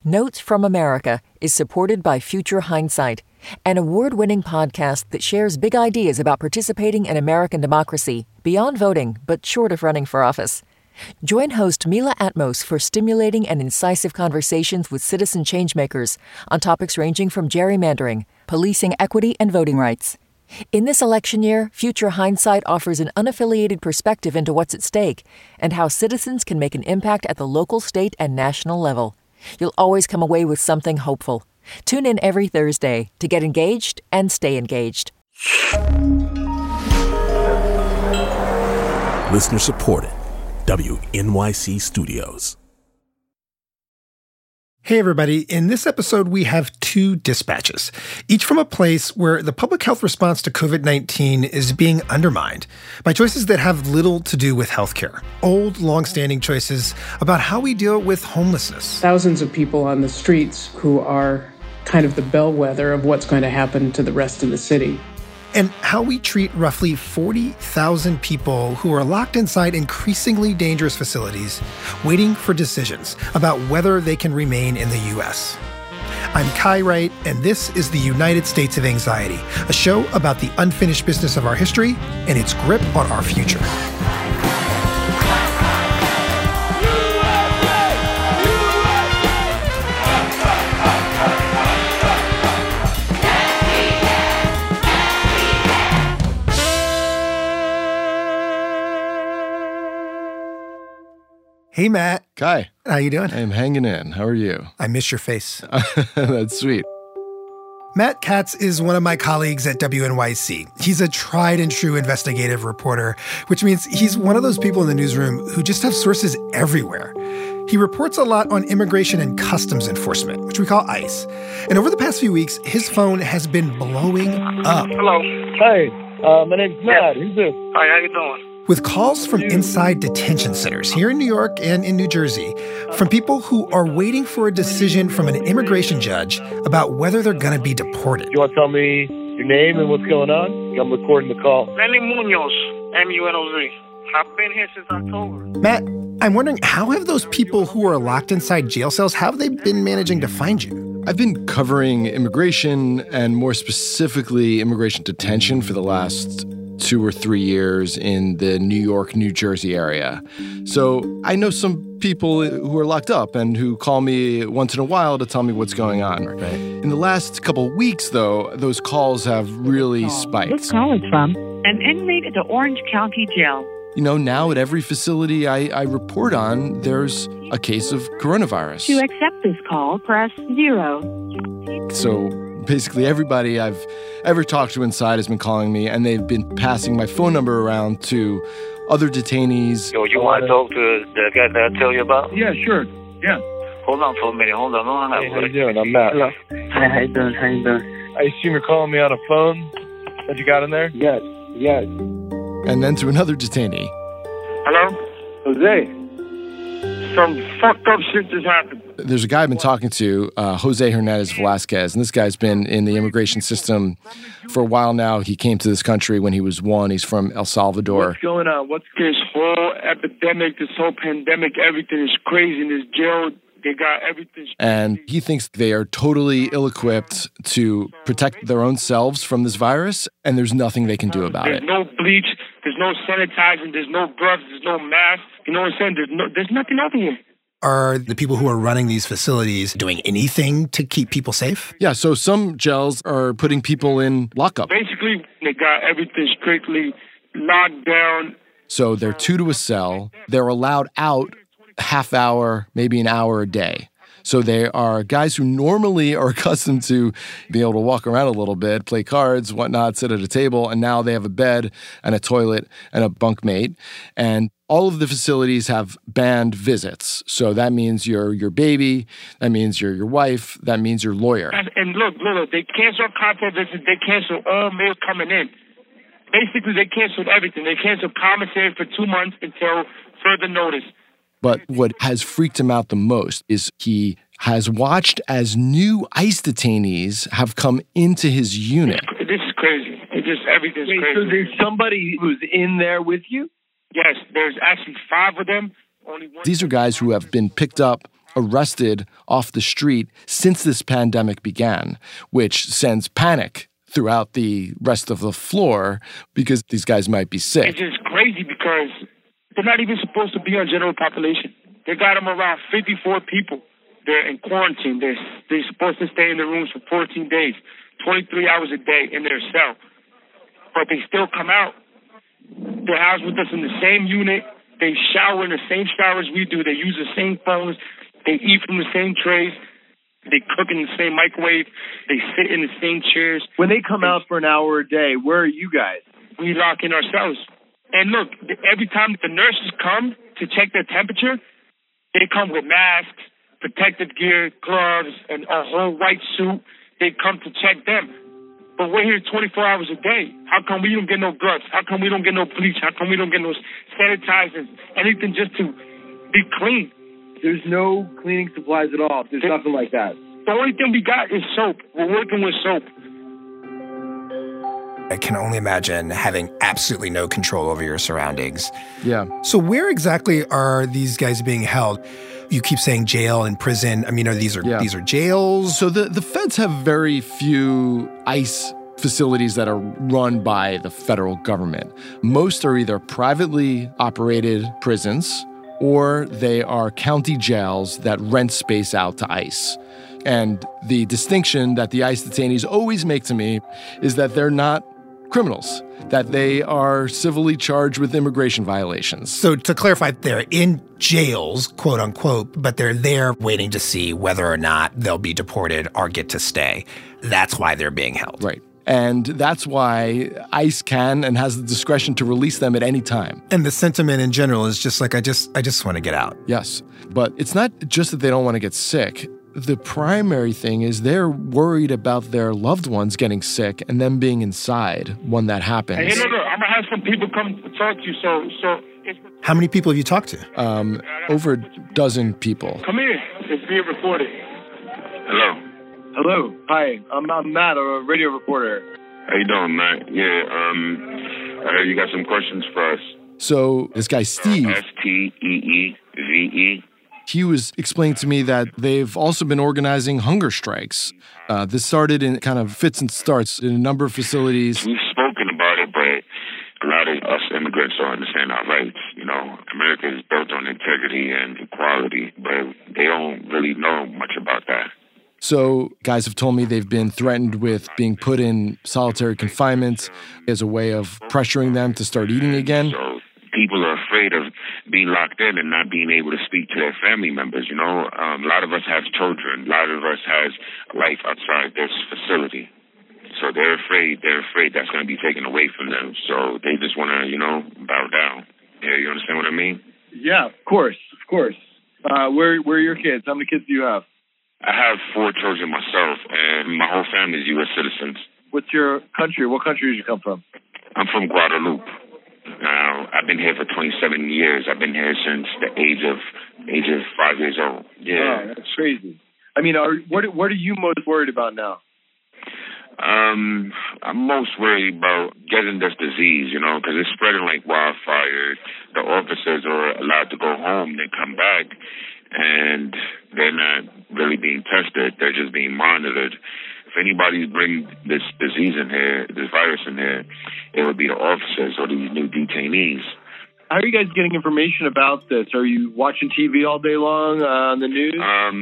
Notes from America is supported by Future Hindsight, an award-winning podcast that shares big ideas about participating in American democracy beyond voting, but short of running for office. Join host Mila Atmos for stimulating and incisive conversations with citizen changemakers on topics ranging from gerrymandering, policing equity, and voting rights. In this election year, Future Hindsight offers an unaffiliated perspective into what's at stake and how citizens can make an impact at the local, state, and national level. You'll always come away with something hopeful. Tune in every Thursday to get engaged and stay engaged. Listener supported. WNYC Studios. Hey everybody, in this episode we have two dispatches, each from a place where the public health response to COVID-19 is being undermined by choices that have little to do with healthcare. Old, long-standing choices about how we deal with homelessness. Thousands of people on the streets who are kind of the bellwether of what's going to happen to the rest of the city. And how we treat roughly 40,000 people who are locked inside increasingly dangerous facilities, waiting for decisions about whether they can remain in the U.S. I'm Kai Wright, and this is the United States of Anxiety, a show about the unfinished business of our history and its grip on our future. Hey, Matt. Kai. How you doing? I'm hanging in. How are you? I miss your face. That's sweet. Matt Katz is one of my colleagues at WNYC. He's a tried and true investigative reporter, which means he's one of those people in the newsroom who just have sources everywhere. He reports a lot on immigration and customs enforcement, which we call ICE. And over the past few weeks, his phone has been blowing up. Hello. Hey, my name's Matt. Who's this? Hi, how you doing? With calls from inside detention centers here in New York and in New Jersey from people who are waiting for a decision from an immigration judge about whether they're going to be deported. You want to tell me your name and what's going on? I'm recording the call. Lenny Munoz, M-U-N-O-Z. I've been here since October. Matt, I'm wondering, how have those people who are locked inside jail cells, how have they been managing to find you? I've been covering immigration and more specifically immigration detention for the last 2 or 3 years in the New York, New Jersey area. So I know some people who are locked up and who call me once in a while to tell me what's going on. Right. In the last couple of weeks, though, those calls have really spiked. This call is from an inmate at the Orange County Jail. You know, now at every facility I report on, there's a case of coronavirus. To accept this call, press 0. So basically everybody I've ever talked to inside has been calling me, and they've been passing my phone number around to other detainees. Yo, you want to talk to the guy that I tell you about? Yeah, sure. Yeah. Hold on for a minute. Hold on. Don't hang Hey, up. how you doing? I'm Matt. Hello. Hi, how you doing? How you doing? I assume you're calling me on a phone that you got in there? Yes, yes. And then to another detainee. Hello? Jose. Some fucked up shit just happened. There's a guy I've been talking to, Jose Hernandez Velasquez, and this guy's been in the immigration system for a while now. He came to this country when he was 1. He's from El Salvador. What's going on? What's This whole epidemic, this whole pandemic, everything is crazy in this jail. They got everything. And he thinks they are totally ill-equipped to protect their own selves from this virus, and there's nothing they can do about There's it. no bleach. There's no sanitizing. There's no gloves. There's no mask. You know what I'm saying? There's nothing over here. Are the people who are running these facilities doing anything to keep people safe? Yeah, so some jails are putting people in lockup. Basically, they got everything strictly locked down. So they're 2 to a cell. They're allowed out half hour, maybe an hour a day. So they are guys who normally are accustomed to being able to walk around a little bit, play cards, whatnot, sit at a table, and now they have a bed and a toilet and a bunkmate. And all of the facilities have banned visits. So that means your baby, that means your wife, that means your lawyer. And look, they canceled contact visits. They canceled all mail coming in. Basically, they canceled everything. They canceled commissary for 2 months until further notice. But what has freaked him out the most is he has watched as new ICE detainees have come into his unit. This is crazy. Everything's crazy. So there's somebody who's in there with you? Yes, there's actually 5 of them. Only one. These are guys who have been picked up arrested off the street since this pandemic began, which sends panic throughout the rest of the floor because these guys might be sick. It's just crazy because they're not even supposed to be on general population. They got them around 54 people. They're in quarantine. They're supposed to stay in their rooms for 14 days, 23 hours a day in their cell. But they still come out. They're housed with us in the same unit. They shower in the same showers we do. They use the same phones. They eat from the same trays. They cook in the same microwave. They sit in the same chairs. When they come out for an hour a day, where are you guys? We lock in ourselves. And look, every time the nurses come to check their temperature, they come with masks, protective gear, gloves, and a whole white suit. They come to check them. But we're here 24 hours a day. How come we don't get no gloves? How come we don't get no bleach? How come we don't get no sanitizers? Anything just to be clean. There's no cleaning supplies at all. There's nothing like that. The only thing we got is soap. We're working with soap. I can only imagine having absolutely no control over your surroundings. Yeah. So where exactly are these guys being held? You keep saying jail and prison. I mean, these are jails? So the feds have very few ICE facilities that are run by the federal government. Most are either privately operated prisons or they are county jails that rent space out to ICE. And the distinction that the ICE detainees always make to me is that they're not criminals, that they are civilly charged with immigration violations. So to clarify, they're in jails, quote unquote, but they're there waiting to see whether or not they'll be deported or get to stay. That's why they're being held. Right. And that's why ICE can and has the discretion to release them at any time. And the sentiment in general is just like, I just want to get out. Yes. But it's not just that they don't want to get sick. The primary thing is they're worried about their loved ones getting sick and them being inside when that happens. Hey, look, I'm going to have some people come talk to you. So how many people have you talked to? Over a dozen people. Come here. It's being recorded. Hello. Hello. Hi. I'm Matt, a radio reporter. How you doing, Matt? Yeah, I heard you got some questions for us. So this guy, Steve. Steeve. He was explaining to me that they've also been organizing hunger strikes. This started in kind of fits and starts in a number of facilities. We've spoken about it, but a lot of us immigrants don't understand our rights. You know, America is built on integrity and equality, but they don't really know much about that. So guys have told me they've been threatened with being put in solitary confinement as a way of pressuring them to start eating again. So people are afraid of being locked in and not being able to speak to their family members, you know. A lot of us have children. A lot of us has life outside this facility. So they're afraid that's going to be taken away from them. So they just want to, bow down. Yeah, you understand what I mean? Yeah, of course. Where are your kids? How many kids do you have? I have 4 children myself, and my whole family is U.S. citizens. What's your country? What country did you come from? I'm from Guadeloupe. Now, I've been here for 27 years. I've been here since the age of 5 years old. Yeah. Oh, that's crazy. I mean, what are you most worried about now? I'm most worried about getting this disease, because it's spreading like wildfire. The officers are allowed to go home, they come back, and they're not really being tested. They're just being monitored. If anybody brings this disease in here, this virus in here, it would be the officers or these new detainees. How are you guys getting information about this? Are you watching TV all day long on the news?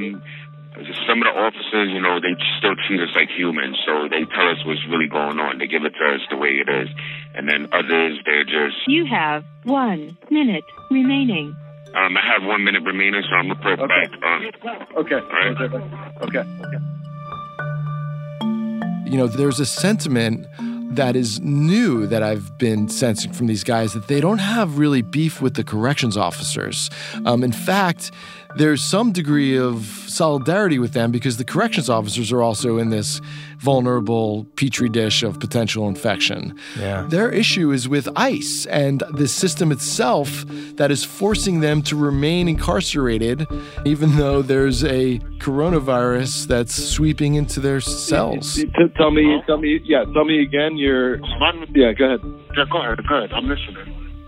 Some of the officers, they still treat us like humans, so they tell us what's really going on. They give it to us the way it is. And then others, they're just... You have 1 minute remaining. I have 1 minute remaining, so I'm going to report back. Okay. All right. Okay. There's a sentiment that is new that I've been sensing from these guys, that they don't have really beef with the corrections officers. In fact, there's some degree of solidarity with them because the corrections officers are also in this vulnerable petri dish of potential infection. Yeah. Their issue is with ICE and the system itself that is forcing them to remain incarcerated, even though there's a coronavirus that's sweeping into their cells. Tell me again. Yeah, go ahead. Yeah, go ahead. I'm listening.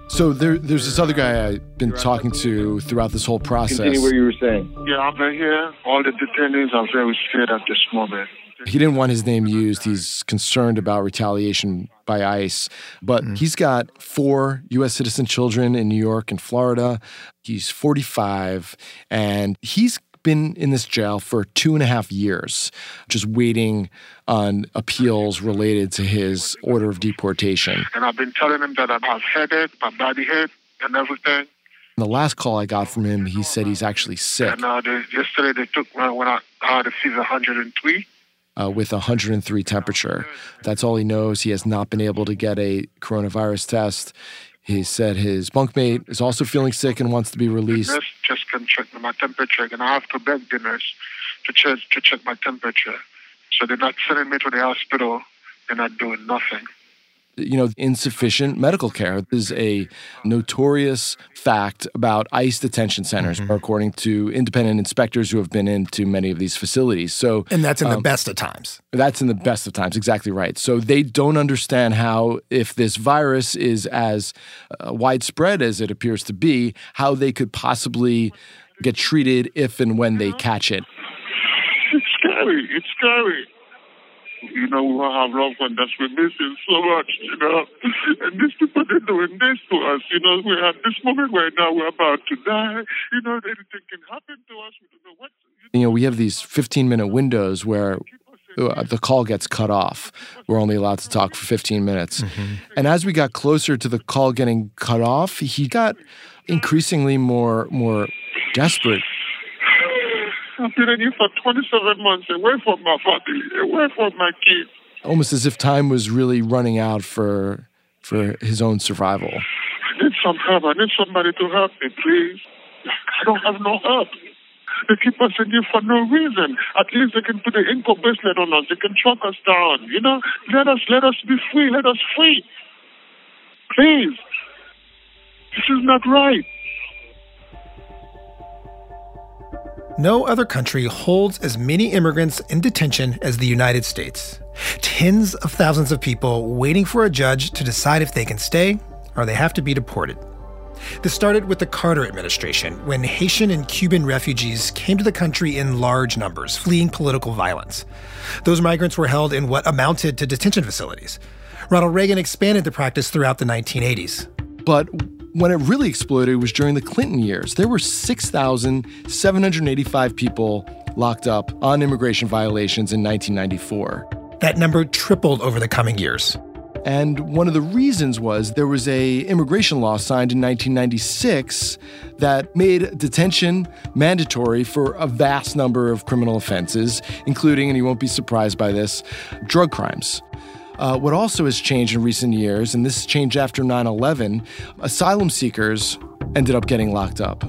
So there's this other guy I've been talking to throughout this whole process. Continue what you were saying. Yeah, I've been here. All the detainees are very scared at this moment. He didn't want his name used. He's concerned about retaliation by ICE. But he's got 4 U.S. citizen children in New York and Florida. He's 45, and he's been in this jail for 2.5 years, just waiting on appeals related to his order of deportation. And I've been telling him that I have headache, my body hurt, and everything. The last call I got from him, he said he's actually sick. And yesterday they took when I had a fever 103. With 103 temperature. That's all he knows. He has not been able to get a coronavirus test. He said his bunkmate is also feeling sick and wants to be released. The nurse just can check my temperature, and I have to beg the nurse to check my temperature. So they're not sending me to the hospital. They're not doing nothing. You know, insufficient medical care is a notorious fact about ICE detention centers, according to independent inspectors who have been into many of these facilities. So, and that's in the best of times. That's in the best of times, exactly right. So they don't understand how, if this virus is as widespread as it appears to be, how they could possibly get treated if and when they catch it. It's scary. It's scary. You know, we all have loved ones that we're missing so much, you know. And these people, they're doing this to us. You know, we're at this moment right now, we're about to die. You know, anything can happen to us. We don't know what. You know, we have these 15-minute windows where the call gets cut off. We're only allowed to talk for 15 minutes. And as we got closer to the call getting cut off, he got increasingly more desperate. I've been in here for 27 months, away from my family, away from my kids. Almost as if time was really running out for his own survival. I need some help. I need somebody to help me, please. I don't have no help. They keep us in here for no reason. At least they can put the income bracelet on us. They can track us down. You know, let us be free. Let us free. Please. This is not right. No other country holds as many immigrants in detention as the United States. Tens of thousands of people waiting for a judge to decide if they can stay or they have to be deported. This started with the Carter administration, when Haitian and Cuban refugees came to the country in large numbers, fleeing political violence. Those migrants were held in what amounted to detention facilities. Ronald Reagan expanded the practice throughout the 1980s. But when it really exploded was during the Clinton years. There were 6,785 people locked up on immigration violations in 1994. That number tripled over the coming years. And one of the reasons was there was a immigration law signed in 1996 that made detention mandatory for a vast number of criminal offenses, including, and you won't be surprised by this, drug crimes. What also has changed in recent years, and this changed after 9/11, asylum seekers ended up getting locked up.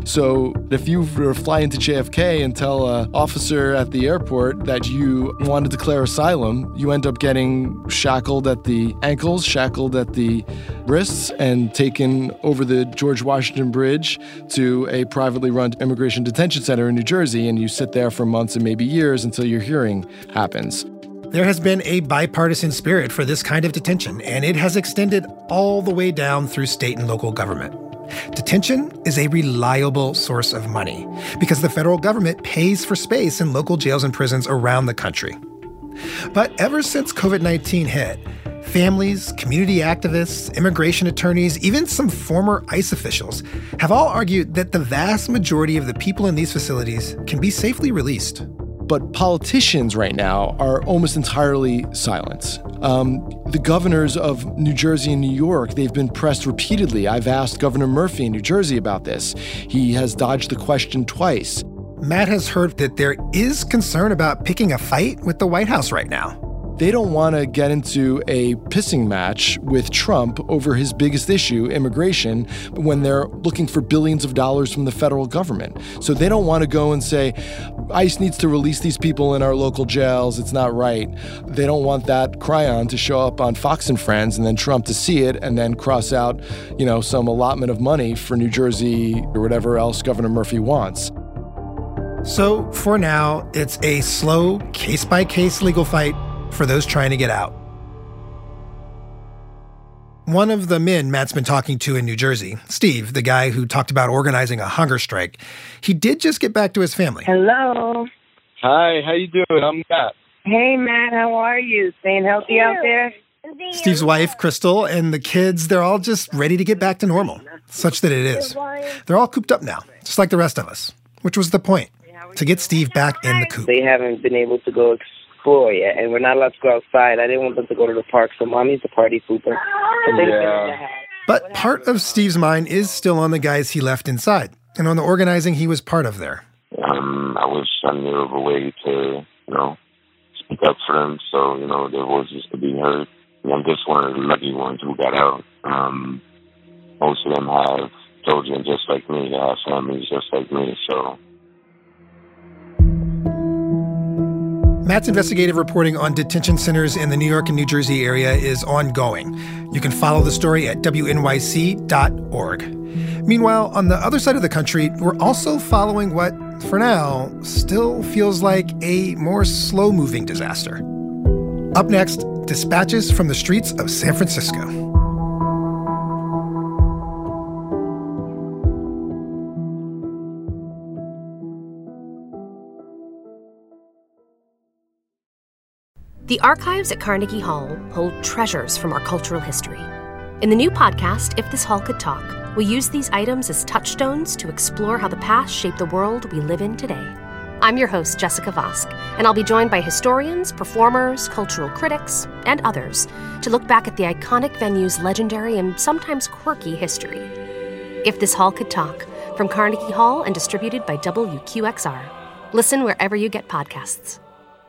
So if you were to fly into JFK and tell an officer at the airport that you want to declare asylum, you end up getting shackled at the ankles, shackled at the wrists, and taken over the George Washington Bridge to a privately run immigration detention center in New Jersey, and you sit there for months and maybe years until your hearing happens. There has been a bipartisan spirit for this kind of detention, and it has extended all the way down through state and local government. Detention is a reliable source of money because the federal government pays for space in local jails and prisons around the country. But ever since COVID-19 hit, families, community activists, immigration attorneys, even some former ICE officials have all argued that the vast majority of the people in these facilities can be safely released. But politicians right now are almost entirely silent. The governors of New Jersey and New York, they've been pressed repeatedly. I've asked Governor Murphy in New Jersey about this. He has dodged the question twice. Matt has heard that there is concern about picking a fight with the White House right now. They don't want to get into a pissing match with Trump over his biggest issue, immigration, when they're looking for billions of dollars from the federal government. So they don't want to go and say, ICE needs to release these people in our local jails. It's not right. They don't want that cryon to show up on Fox and Friends and then Trump to see it and then cross out, some allotment of money for New Jersey or whatever else Governor Murphy wants. So for now, it's a slow, case-by-case legal fight for those trying to get out. One of the men Matt's been talking to in New Jersey, Steve, the guy who talked about organizing a hunger strike, he did just get back to his family. Hello. Hi, how you doing? I'm Matt. Hey, Matt, how are you? Staying healthy out there? Steve's wife, Crystal, and the kids, they're all just ready to get back to normal, such that it is. They're all cooped up now, just like the rest of us, which was the point, to get Steve back in the coop. They haven't been able to go explore yet, and we're not allowed to go outside. I didn't want them to go to the park, so Mommy's the party pooper. But part of Steve's mind is still on the guys he left inside, and on the organizing he was part of there. I wish I knew of a way to, speak up for them so, their voices could be heard. I'm just one of the lucky ones who got out. Most of them have children just like me. They have families just like me, so. Matt's investigative reporting on detention centers in the New York and New Jersey area is ongoing. You can follow the story at wnyc.org. Meanwhile, on the other side of the country, we're also following what, for now, still feels like a more slow-moving disaster. Up next, dispatches from the streets of San Francisco. The archives at Carnegie Hall hold treasures from our cultural history. In the new podcast, If This Hall Could Talk, we use these items as touchstones to explore how the past shaped the world we live in today. I'm your host, Jessica Vosk, and I'll be joined by historians, performers, cultural critics, and others to look back at the iconic venue's legendary and sometimes quirky history. If This Hall Could Talk, from Carnegie Hall and distributed by WQXR. Listen wherever you get podcasts.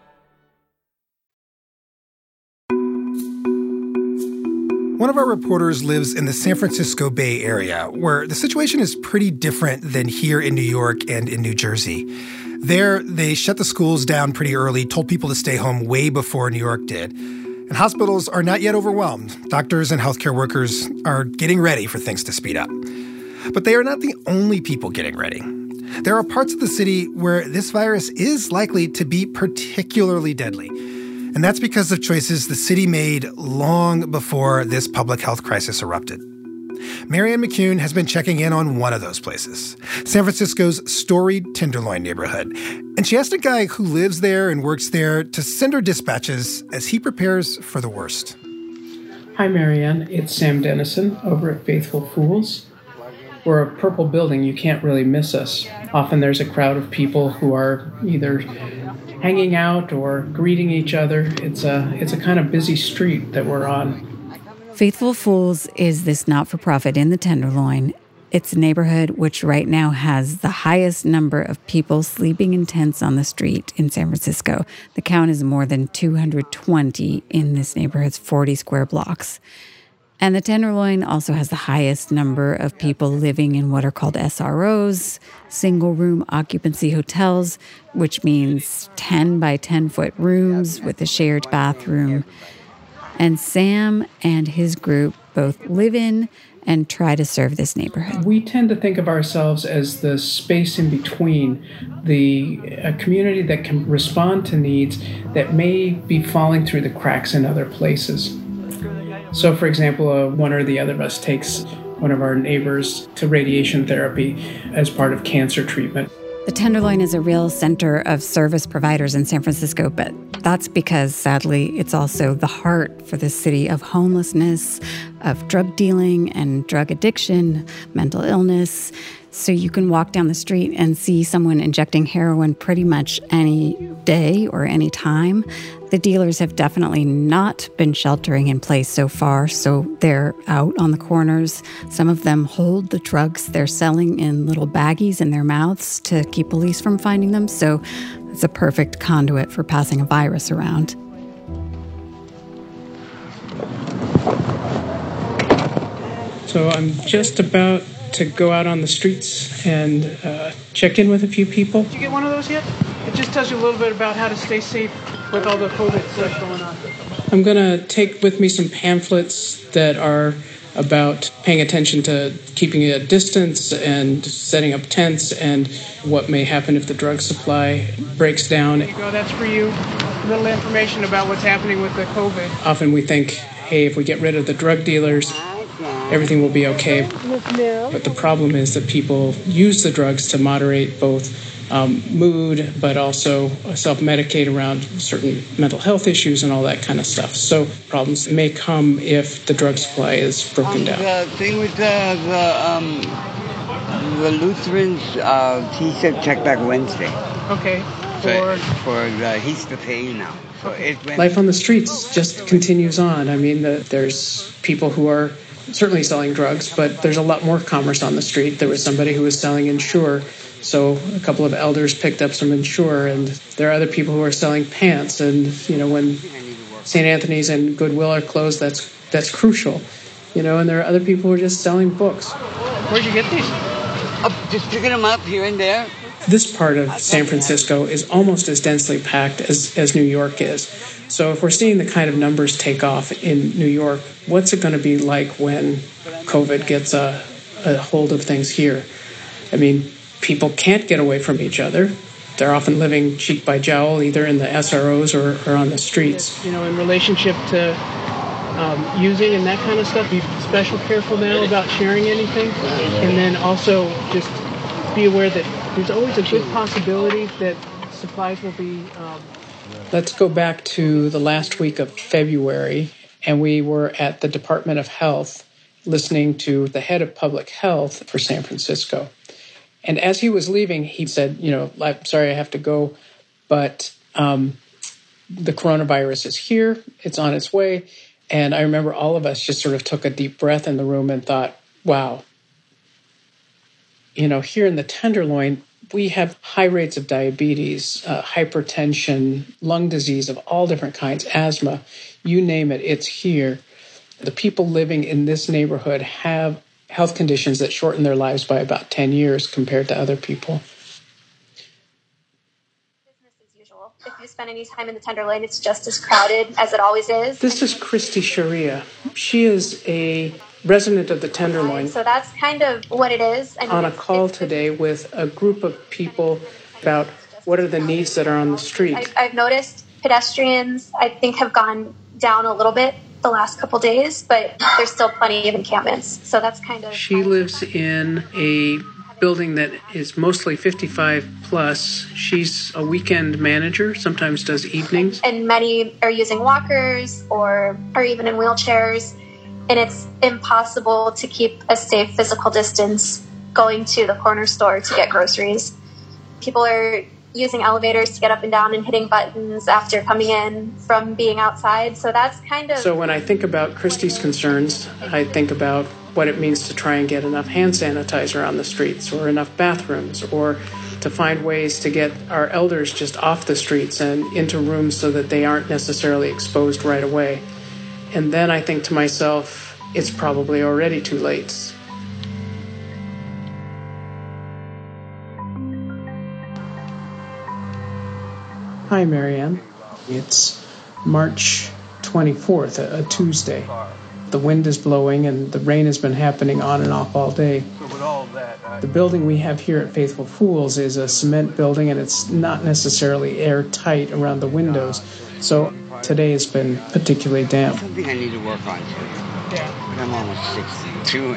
One of our reporters lives in the San Francisco Bay Area, where the situation is pretty different than here in New York and in New Jersey. There, they shut the schools down pretty early, told people to stay home way before New York did. And hospitals are not yet overwhelmed. Doctors and healthcare workers are getting ready for things to speed up. But they are not the only people getting ready. There are parts of the city where this virus is likely to be particularly deadly. And that's because of choices the city made long before this public health crisis erupted. Marianne McCune has been checking in on one of those places, San Francisco's storied Tenderloin neighborhood. And she asked a guy who lives there and works there to send her dispatches as he prepares for the worst. Hi, Marianne. It's Sam Dennison over at Faithful Fools. We're a purple building. You can't really miss us. Often there's a crowd of people who are either hanging out or greeting each other. It's a kind of busy street that we're on. Faithful Fools is this not-for-profit in the Tenderloin. It's a neighborhood which right now has the highest number of people sleeping in tents on the street in San Francisco. The count is more than 220 in this neighborhood's 40 square blocks. And the Tenderloin also has the highest number of people living in what are called SROs, single-room occupancy hotels, which means 10 by 10-foot rooms with a shared bathroom. And Sam and his group both live in and try to serve this neighborhood. We tend to think of ourselves as the space in between, a community that can respond to needs that may be falling through the cracks in other places. So, for example, one or the other of us takes one of our neighbors to radiation therapy as part of cancer treatment. The Tenderloin is a real center of service providers in San Francisco, but that's because, sadly, it's also the heart for the city of homelessness, of drug dealing and drug addiction, mental illness. So you can walk down the street and see someone injecting heroin pretty much any day or any time. The dealers have definitely not been sheltering in place so far, so they're out on the corners. Some of them hold the drugs they're selling in little baggies in their mouths to keep police from finding them, so it's a perfect conduit for passing a virus around. So I'm just about to go out on the streets and check in with a few people. Did you get one of those yet? It just tells you a little bit about how to stay safe with all the COVID stuff going on. I'm going to take with me some pamphlets that are about paying attention to keeping a distance and setting up tents and what may happen if the drug supply breaks down. There you go, that's for you. A little information about what's happening with the COVID. Often we think, hey, if we get rid of the drug dealers, everything will be okay. But the problem is that people use the drugs to moderate both mood, but also self-medicate around certain mental health issues and all that kind of stuff. So problems may come if the drug supply is broken down. The thing with the Lutherans, he said check back Wednesday. Okay. He's to pay you now. So Life on the streets just continues on. I mean, there's people who are certainly selling drugs, but there's a lot more commerce on the street. There was somebody who was selling Ensure. So a couple of elders picked up some Ensure, and there are other people who are selling pants. And, when St. Anthony's and Goodwill are closed, that's crucial. And there are other people who are just selling books. Where'd you get these? Just picking them up here and there. This part of San Francisco is almost as densely packed as New York is. So if we're seeing the kind of numbers take off in New York, what's it going to be like when COVID gets a hold of things here? I mean, people can't get away from each other. They're often living cheek by jowl, either in the SROs or on the streets. In relationship to using and that kind of stuff, be special careful now about sharing anything. And then also just be aware that there's always a good possibility that supplies will be... Let's go back to the last week of February, and we were at the Department of Health listening to the head of public health for San Francisco. And as he was leaving, he said, I'm sorry I have to go, but the coronavirus is here. It's on its way. And I remember all of us just sort of took a deep breath in the room and thought, wow, here in the Tenderloin, we have high rates of diabetes, hypertension, lung disease of all different kinds, asthma, you name it, it's here. The people living in this neighborhood have health conditions that shorten their lives by about 10 years compared to other people. Business as usual. If you spend any time in the Tenderloin, it's just as crowded as it always is. This is Christy Sharia. She is a resident of the Tenderloin. So that's kind of what it is. On a call today with a group of people about what are the needs that are on the street. I've noticed pedestrians, I think, have gone down a little bit the last couple days, but there's still plenty of encampments. So that's kind of... She lives in a building that is mostly 55 plus. She's a weekend manager, sometimes does evenings. And many are using walkers or are even in wheelchairs. And it's impossible to keep a safe physical distance going to the corner store to get groceries. People are using elevators to get up and down and hitting buttons after coming in from being outside. So that's kind of... So when I think about Christy's concerns, I think about what it means to try and get enough hand sanitizer on the streets or enough bathrooms, or to find ways to get our elders just off the streets and into rooms so that they aren't necessarily exposed right away. And then I think to myself, it's probably already too late. Hi, Marianne. It's March 24th, a Tuesday. The wind is blowing and the rain has been happening on and off all day. The building we have here at Faithful Fools is a cement building, and it's not necessarily airtight around the windows. So today has been particularly damp. Something I need to work on too. Yeah. But I'm almost 62.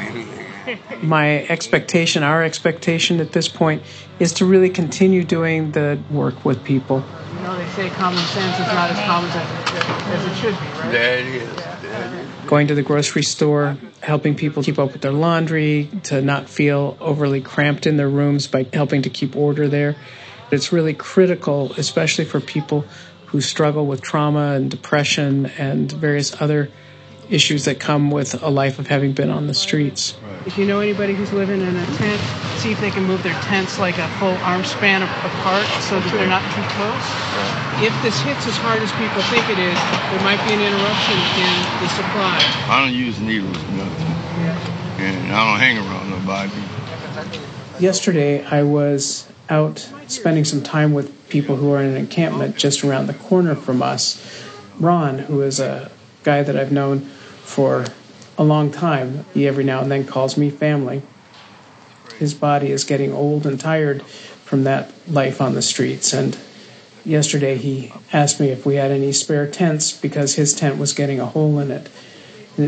Our expectation at this point is to really continue doing the work with people. They say common sense is not as common as it should be, right? There it is. Going to the grocery store, helping people keep up with their laundry, to not feel overly cramped in their rooms by helping to keep order there. It's really critical, especially for people who struggle with trauma and depression and various other issues that come with a life of having been on the streets. If you know anybody who's living in a tent, see if they can move their tents like a full arm span apart so that they're not too close. If this hits as hard as people think it is, there might be an interruption in the supply. I don't use needles or nothing. And I don't hang around nobody. Yesterday, I was out spending some time with people who are in an encampment just around the corner from us. Ron, who is a guy that I've known for a long time, he every now and then calls me family. His body is getting old and tired from that life on the streets, and yesterday he asked me if we had any spare tents because his tent was getting a hole in it. And it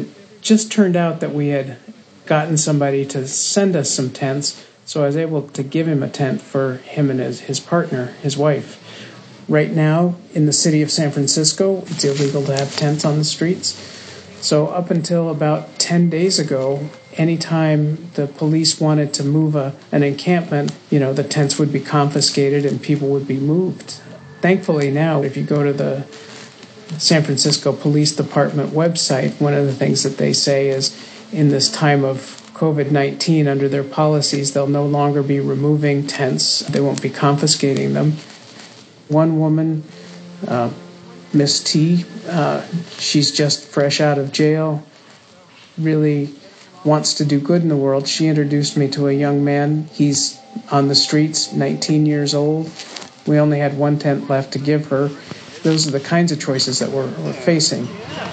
just turned out that we had gotten somebody to send us some tents, so I was able to give him a tent for him and his partner, his wife. Right now, in the city of San Francisco, it's illegal to have tents on the streets. So up until about 10 days ago, anytime the police wanted to move an encampment, the tents would be confiscated and people would be moved. Thankfully now, if you go to the San Francisco Police Department website, one of the things that they say is in this time of COVID-19, under their policies, they'll no longer be removing tents. They won't be confiscating them. One woman, Miss T, she's just fresh out of jail, really wants to do good in the world. She introduced me to a young man. He's on the streets, 19 years old. We only had one tent left to give her. Those are the kinds of choices that we're facing.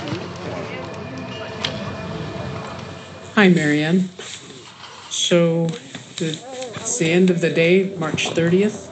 Hi, Marianne. So it's the end of the day, March 30th.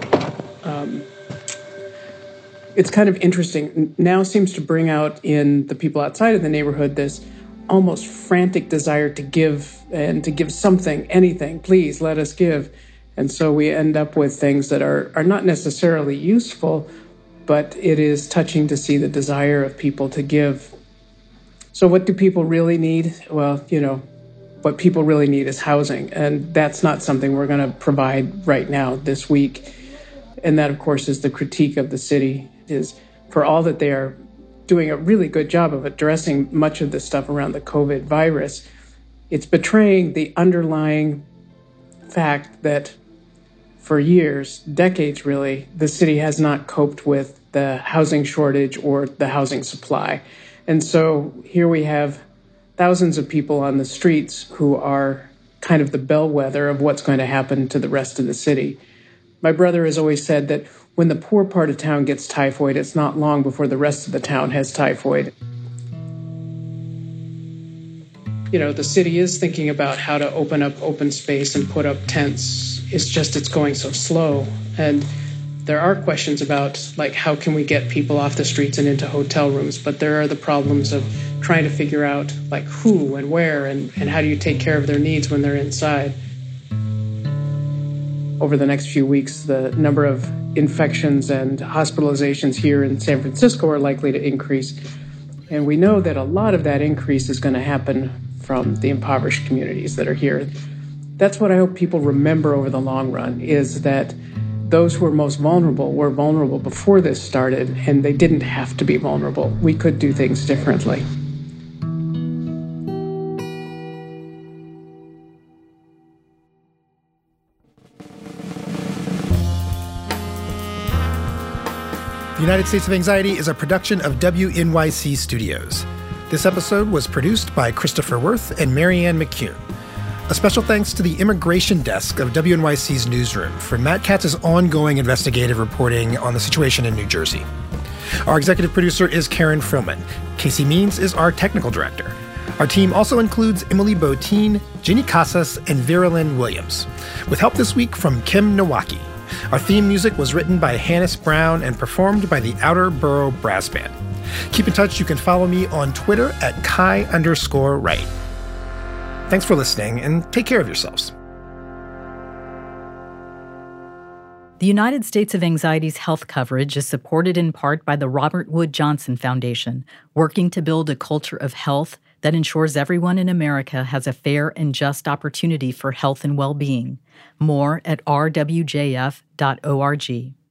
It's kind of interesting. Now seems to bring out in the people outside of the neighborhood this almost frantic desire to give and to give something, anything. Please let us give. And so we end up with things that are not necessarily useful, but it is touching to see the desire of people to give. So what do people really need? Well, what people really need is housing. And that's not something we're going to provide right now this week. And that, of course, is the critique of the city, is for all that they are doing a really good job of addressing much of the stuff around the COVID virus, it's betraying the underlying fact that for years, decades really, the city has not coped with the housing shortage or the housing supply. And so here we have thousands of people on the streets who are kind of the bellwether of what's going to happen to the rest of the city. My brother has always said that when the poor part of town gets typhoid, it's not long before the rest of the town has typhoid. The city is thinking about how to open up open space and put up tents. It's going so slow. And there are questions about, how can we get people off the streets and into hotel rooms? But there are the problems of trying to figure out, who and where and how do you take care of their needs when they're inside. Over the next few weeks, the number of infections and hospitalizations here in San Francisco are likely to increase. And we know that a lot of that increase is going to happen from the impoverished communities that are here. That's what I hope people remember over the long run, is that those who are most vulnerable were vulnerable before this started, and they didn't have to be vulnerable. We could do things differently. The United States of Anxiety is a production of WNYC Studios. This episode was produced by Christopher Worth and Marianne McCune. A special thanks to the Immigration Desk of WNYC's newsroom for Matt Katz's ongoing investigative reporting on the situation in New Jersey. Our executive producer is Karen Frillman. Casey Means is our technical director. Our team also includes Emily Botein, Ginny Casas, and Vera Lynn Williams, with help this week from Kim Nowacki. Our theme music was written by Hannes Brown and performed by the Outer Borough Brass Band. Keep in touch. You can follow me on Twitter at Kai_Wright. Thanks for listening, and take care of yourselves. The United States of Anxiety's health coverage is supported in part by the Robert Wood Johnson Foundation, working to build a culture of health that ensures everyone in America has a fair and just opportunity for health and well-being. More at rwjf.org.